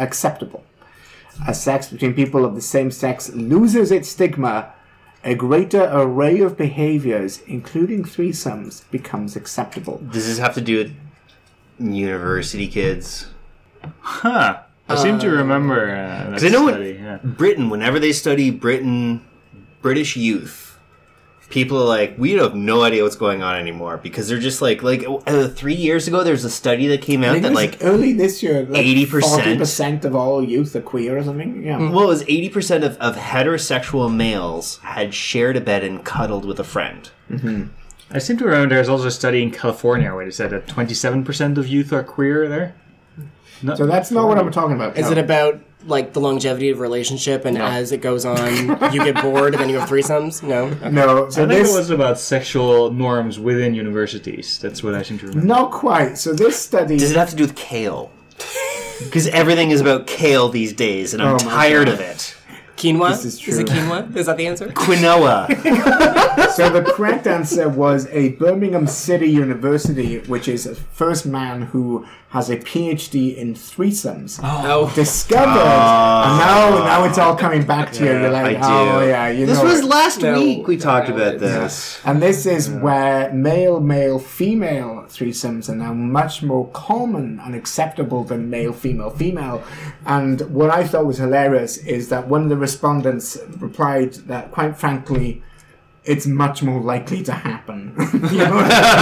As sex between people of the same sex loses its stigma, a greater array of behaviors, including threesomes, becomes acceptable. Does this have to do with university kids? Huh. I seem to remember that I know study. Yeah. Britain, whenever they study British youth, people are like, we have no idea what's going on anymore because they're just like 3 years ago, there's a study that came I out think that it was like early this year, 80%? 40% of all youth are queer or something. Yeah. well, it was 80% of heterosexual males had shared a bed and cuddled with a friend. I seem to remember there's also a study in California where they said that 27% of youth are queer there. No, So that's not what I'm talking about. Is No. it about like the longevity of a relationship, and as it goes on, you get bored, and then you have threesomes? No. No, so I think this it was about sexual norms within universities. That's what I seem to remember. not quite. So this study. Does it have to do with kale? Because everything is about kale these days, and I'm Oh my tired God. of it. Quinoa? This is Is it true. quinoa? Is that the answer? Quinoa. So the correct answer was a Birmingham City University, which is the first man who has a PhD in threesomes. Oh. Discovered, and now it's all coming back to you. You're like, I do. oh yeah, you This know was it. last No. week we talked No, about it's- this. And this is where male, female threesomes are now much more common and acceptable than male, female. And what I thought was hilarious is that one of the respondents replied that, quite frankly, it's much more likely to happen. You know?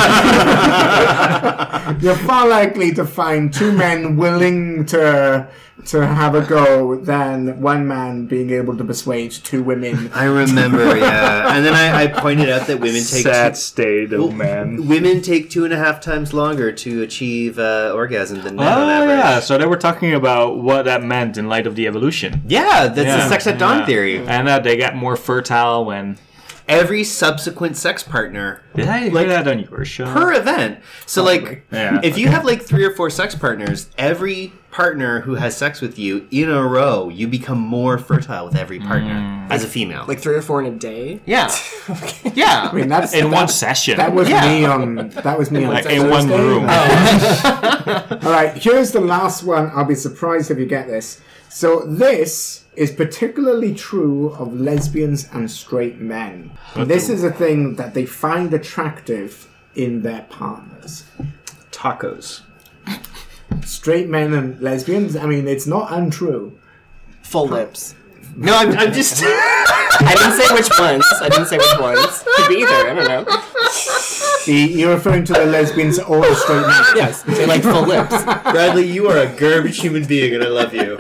You're far likely to find two men willing to have a go than one man being able to persuade two women. I remember, yeah. And then I pointed out that women take Sad state of man. women take 2.5 times longer to achieve orgasm than men on Oh average. yeah, so they were talking about what that meant in light of the evolution. Yeah, that's the sex at dawn Yeah. theory. And that they got more fertile when. Every subsequent sex partner Did I hear that on your show? per event. So like, Yeah. if you have like 3 or 4 sex partners, every partner who has sex with you in a row, you become more fertile with every partner as a female. Like 3 or 4 in a day? yeah, yeah. I mean, that's in that- one session. That was Yeah. me on. That was me on. Like in one Thursday. room. All right, here's the last one. I'll be surprised if you get this. So this is particularly true of lesbians and straight men. This is a thing that they find attractive in their partners. Tacos. Straight men and lesbians. I mean, it's not untrue. Full lips. No, I'm just. I didn't say which ones. Could be either. I don't know. You're referring to the lesbians or the straight men? Yes, they like full lips. Bradley, you are a garbage human being, and I love you.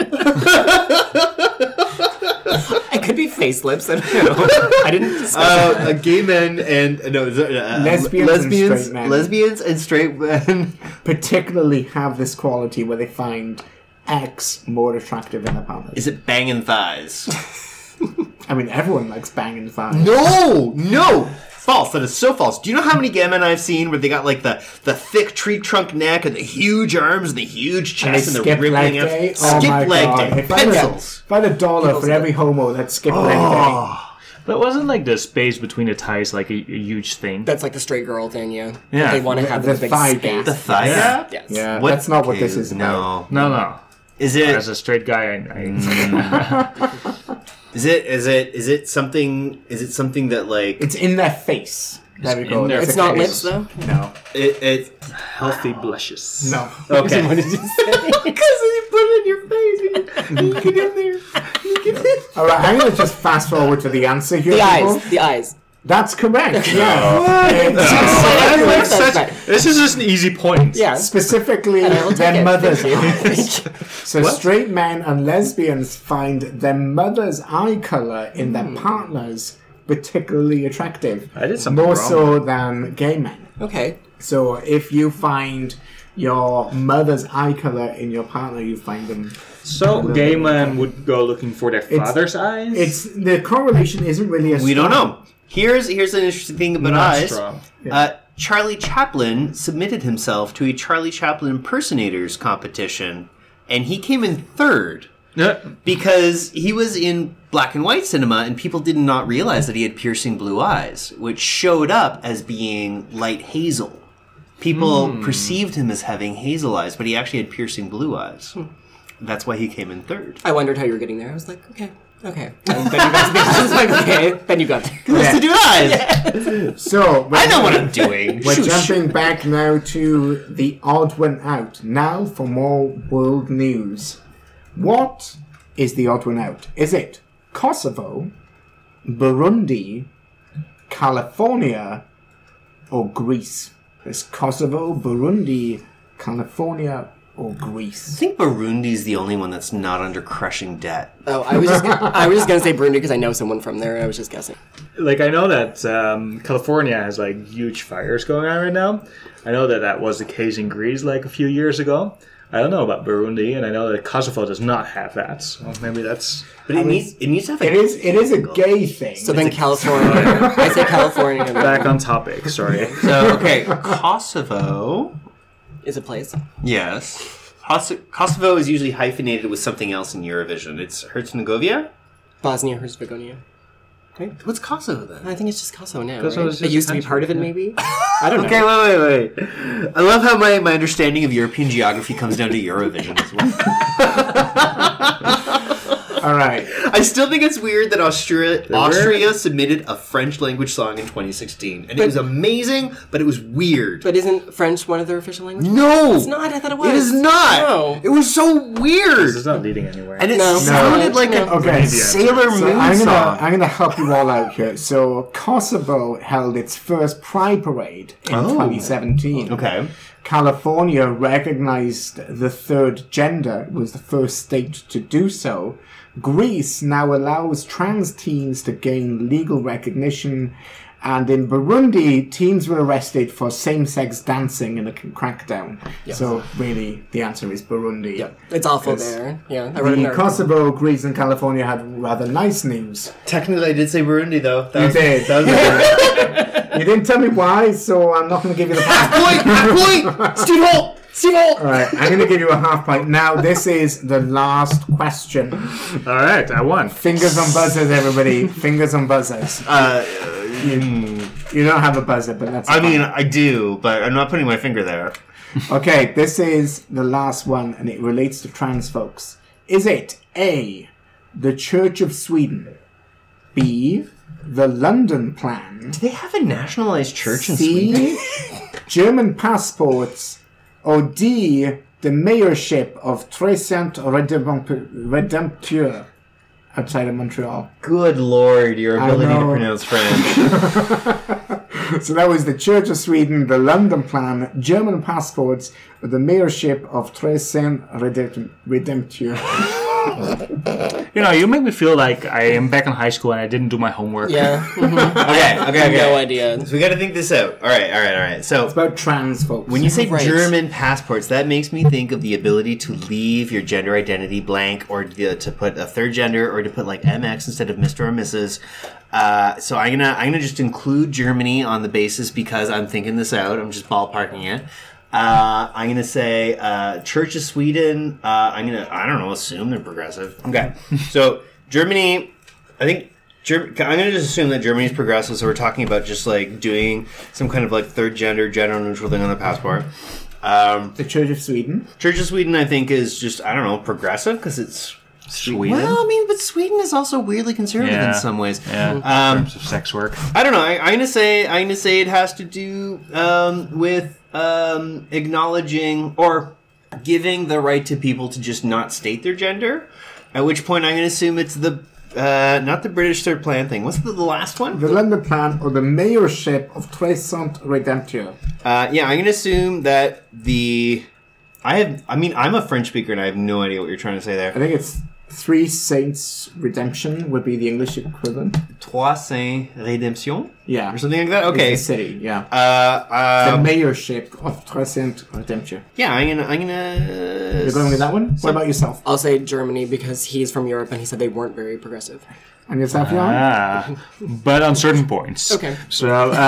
It could be face lips. I don't know. I didn't. Gay men and lesbians and straight men Particularly have this quality where they find X more attractive in their partners. Is it banging thighs? I mean, everyone likes banging thighs. No! False. That is so false. Do you know how many gay men I've seen where they got like the thick tree trunk neck and the huge arms and the huge chest and, the rippling up? Skip leg day. Pencils. If I had $1 for every homo that skipped leg day. But wasn't like the space between the thighs like a huge thing? That's like the straight girl thing, yeah. Yeah. They want to have The the big thigh space. gap. The thigh gap? Yes. Yeah, What- that's not what okay, this is about. No. No. Is it? As a straight guy, Is it something? Is it something that like It's in their face. There we go. in their It's not lips, though? No. it? healthy blushes. No. Okay. What did you say? Because you put it in your face. You get in there. Alright, I'm going to just fast forward to the answer here. The people. eyes. The eyes. That's correct, yeah. This is just an easy point. Yeah. Specifically, I will take their it. mother's Thank eyes. So straight men and lesbians find their mother's eye colour in their partners particularly attractive. I did something more wrong. so than gay men. Okay. So if you find your mother's eye colour in your partner, you find them. So gay men would go looking for their father's eyes? It's the correlation isn't really as We don't strong. know. Here's an interesting thing about Not eyes. strong. Charlie Chaplin submitted himself to a Charlie Chaplin impersonators competition, and he came in third Yeah. because he was in black and white cinema, and people did not realize that he had piercing blue eyes, which showed up as being light hazel. People perceived him as having hazel eyes, but he actually had piercing blue eyes. That's why he came in third. I wondered how you were getting there. I was like, okay. And then you got to I was like, okay. Then you got there. What's to do with eyes? So I know what I'm doing. We're jumping back now to the odd one out. Now for more world news. What is the odd one out? Is it Kosovo, Burundi, California, or Greece? It's Kosovo, Burundi, California, or I Greece. think Burundi's the only one that's not under crushing debt. Oh, I was just going to say Burundi because I know someone from there, and I was just guessing. Like, I know that California has, like, huge fires going on right now. I know that was the case in Greece, like, a few years ago. I don't know about Burundi, and I know that Kosovo does not have that. So maybe that's... But it needs to have It is a gay thing. So then California. I say California. Back on topic, sorry. So, okay, Kosovo. Is a place. Yes. Kosovo is usually hyphenated with something else in Eurovision. It's Herzegovina? Bosnia Herzegovina. What's Kosovo then? I think it's just Kosovo now. Kosovo Right? is It just used to be a part of it, maybe? I don't know. Okay, wait. I love how my understanding of European geography comes down to Eurovision as well. All right. I still think it's weird that Austria submitted a French language song in 2016. And it was amazing, but it was weird. But isn't French one of their official languages? No! It's not. I thought it was. It is not! No. It was so This weird! is not leading anywhere. And it No. sounded like an Okay. Sailor So Moon I'm song. gonna help you all out here. So Kosovo held its first Pride Parade in 2017. Okay. California recognized the third gender, was the first state to do so. Greece now allows trans teens to gain legal recognition. And in Burundi, teens were arrested for same-sex dancing in a crackdown. So really, the answer is Burundi. Yep. It's awful Yes. there. Yeah. I wrote it The there. Kosovo, Greece, and California had rather nice news. Technically, I did say Burundi, though. You did. You didn't tell me why, so I'm not going to give you the half Point! Steve Holt! All right, I'm going to give you a half point. Now, this is the last question. All right, I won. Fingers on buzzers, everybody. Fingers on buzzers. You don't have a buzzer, but that's I fine. mean, I do, but I'm not putting my finger there. Okay, this is the last one, and it relates to trans folks. Is it A, the Church of Sweden, B, the London Plan, Do they have a nationalized church in Sweden? C, German passports, or D, the mayorship of Trescent Redempteur? outside of Montreal. Good lord, your I ability to know. pronounce French. So that was the Church of Sweden, the London Plan, German passports, the mayorship of Tres Saint Redempteur. You make me feel like I am back in high school and I didn't do my homework. Yeah. Okay. No idea. So we got to think this out. All right. So About trans folks. when you say Right. German passports, that makes me think of the ability to leave your gender identity blank, or to put a third gender, or to put like MX instead of Mr. or Mrs. So I'm gonna just include Germany on the basis because I'm thinking this out. I'm just ballparking it. I'm gonna say Church of Sweden. I don't know, assume they're progressive. Okay, so Germany. I think I'm gonna just assume that Germany's progressive. So we're talking about just like doing some kind of like third gender, gender neutral thing on the passport. the Church of Sweden. Church of Sweden, I think, is just progressive because it's Sweden. Well, I mean, but Sweden is also weirdly conservative in some ways. Yeah, in terms of sex work. I don't know. I'm gonna say it has to do with acknowledging or giving the right to people to just not state their gender. At which point, I'm gonna assume it's the not the British Third Plan thing. What's the last one? The London Plan or the mayorship of Tres Saint Redempteur. Yeah, I'm gonna assume that I'm a French speaker and I have no idea what you're trying to say there. I think it's Three Saints Redemption would be the English equivalent. Trois Saints Redemption? Yeah. Or something like that? Okay. It's the city, yeah. The mayorship of Tres Saint Redempteur. Yeah, I'm gonna. You're going with that one? What about yourself? I'll say Germany because he's from Europe and he said they weren't very progressive. And yourself, Jan? But on certain points. Okay. So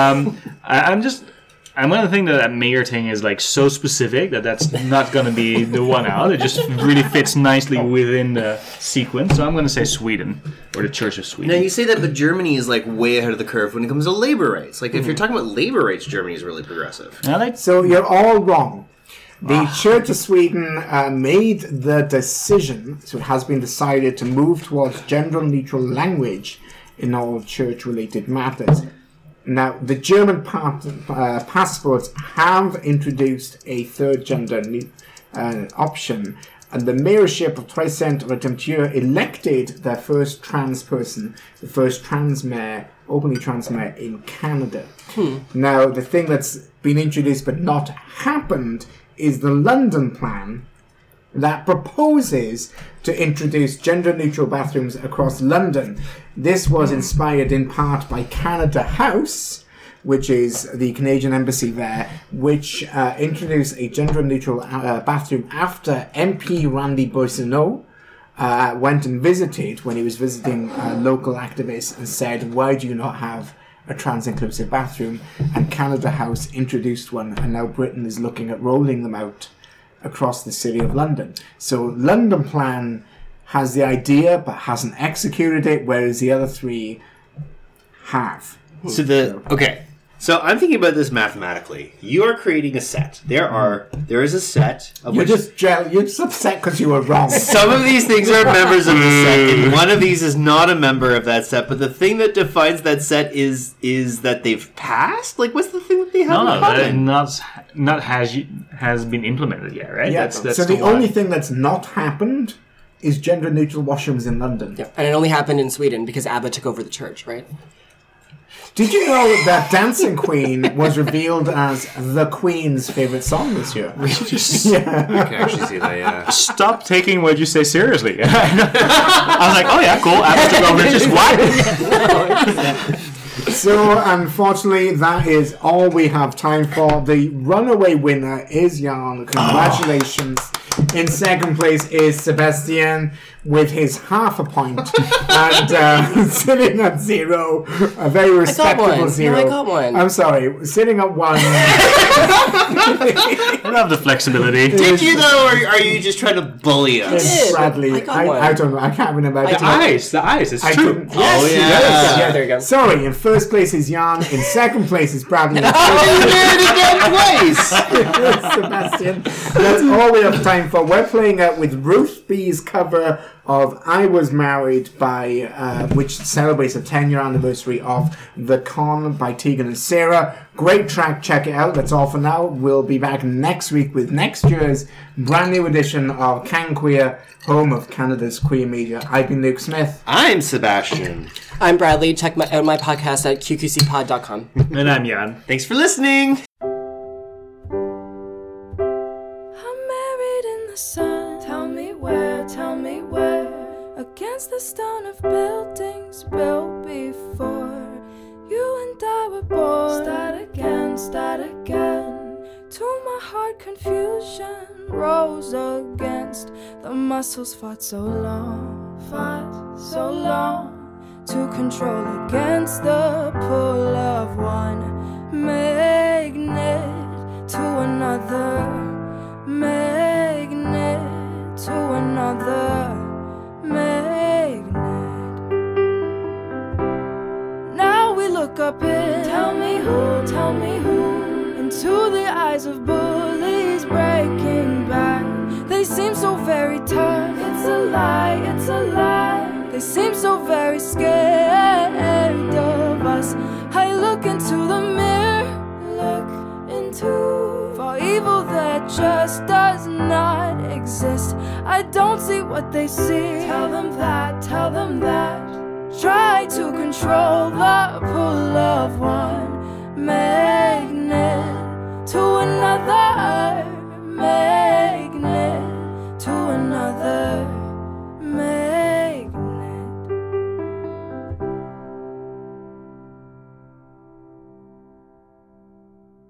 I'm going to think that mayor thing is like so specific that's not going to be the one out. It just really fits nicely within the sequence. So I'm going to say Sweden or the Church of Sweden. Now you say that, but Germany is like way ahead of the curve when it comes to labor rights. Like if you're talking about labor rights, Germany is really progressive. I like So you're all wrong. The Church of Sweden made the decision, so it has been decided to move towards gender-neutral language in all church-related matters. Now, the German passports have introduced a third gender option, and the mayorship of Tres Saint Redempteur elected their first trans person, the first trans mayor, openly trans mayor in Canada. Now, the thing that's been introduced but not happened is the London Plan that proposes to introduce gender-neutral bathrooms across London. This was inspired in part by Canada House, which is the Canadian embassy there, which introduced a gender-neutral bathroom after MP Randy Boissonnault went and visited when he was visiting local activists and said, why do you not have a trans-inclusive bathroom? And Canada House introduced one, and now Britain is looking at rolling them out across the city of London. So London Plan has the idea but hasn't executed it, whereas the other three have. So I'm thinking about this mathematically. You are creating a set. There is a set of You're which just upset because you were wrong. some of these things are members of the set, and one of these is not a member of that set. But the thing that defines that set is that they've passed. Like, what's the thing that they have in common? not has been implemented yet, right? Yeah. That's So the one. only thing that's not happened is gender-neutral washrooms in London. Yeah. And it only happened in Sweden because ABBA took over the church, right? Did you know that Dancing Queen was revealed as the Queen's favourite song this year? I can actually see that. Yeah. Stop taking what you say seriously. I was like, oh yeah, cool. Apple took over. Just what? So, unfortunately, that is all we have time for. The runaway winner is Jan. Congratulations. In second place is Sebastian with his half a point. And sitting at 0, a very respectable one. 0. No, I got one. I'm sorry, sitting at 1. I don't have the flexibility. Did you though, or are you just trying to bully us? It's Bradley. I got one. I don't know. I can't remember. The ice, it's I true. couldn't- Yes, Oh, yeah. yes. Yeah, there you go. Sorry, in first place is Jan. In second place is Bradley. You did it again twice. Sebastian. That's all we have time for. We're playing out with Ruth B's cover of I Was Married by, which celebrates the 10-year anniversary of The Con by Tegan and Sarah. Great track, check it out. That's all for now. We'll be back next week with next year's brand new edition of Can Queer, home of Canada's queer media. I've been Luke Smith. I'm Sebastian. I'm Bradley. Check out my podcast at qqcpod.com. And I'm Jan. Thanks for listening. I'm married in the sun. Tell me where, tell me where. Against the stone of buildings built before you and I were born. Start again, start again. To my heart confusion rose against the muscles fought so long to control against the pull of one magnet to another magnet to another magnet. Now we look up in tell me who into the eyes of bullies breaking back. They seem so very tough. It's a lie, it's a lie. They seem so very scared of us. I look into the mirror, look into for evil that just does not exist. I don't see what they see. Tell them that, tell them that. Try to control the pull of one magnet to another magnet.